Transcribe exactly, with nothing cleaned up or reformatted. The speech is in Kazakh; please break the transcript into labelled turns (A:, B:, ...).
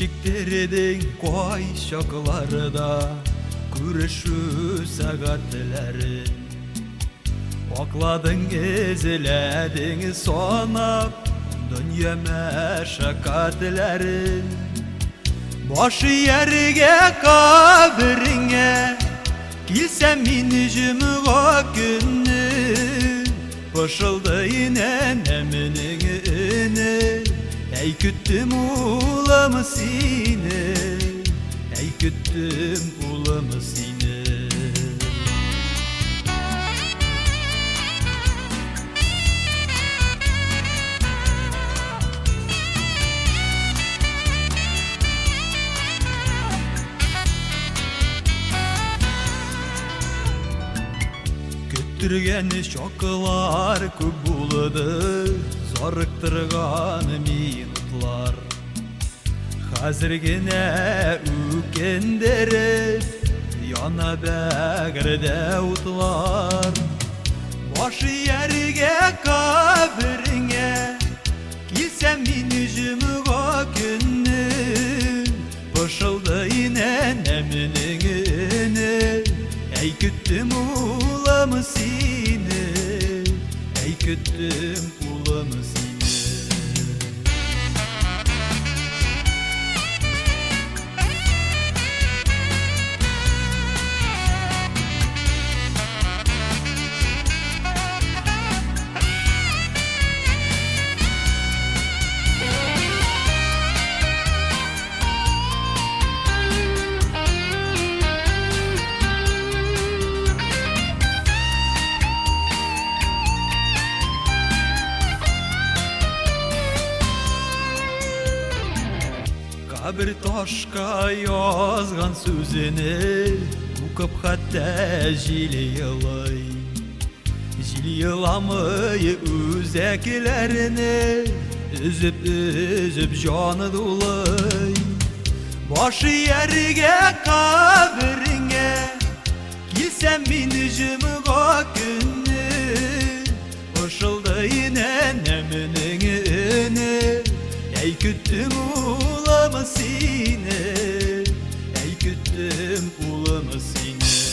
A: Кичиктердің койшокларда күрешүү сагаттелерин Окладың эзеледиң сонап Дөнья мәшәкатьләрен Башы ярге кабриңе Килсәм мин җомга көнне Пышылды инәнәмнең өне Әй көттем улым сине Әй көттем улым сине Көттірген шоқылар көп болды Зарықтырған минутлар Хәзіргене үкендері Яна бәгірді утлар Башы ярге кабіріңе Килсәм мин җомга көнне Пышылды инәнәмнең өне Әй көттем улым сине Әй көттем улым сине Бір ташқа язған сөзіні Укып хәтта жил елай Жил еламый үзәкләріне Үзіп-үзіп жаны дулай Башы ярге кабіріңе Килсәм мин җомга көнне Пышылды инәнәмнең өне Әй көттем улым сине Әй көттем улым сине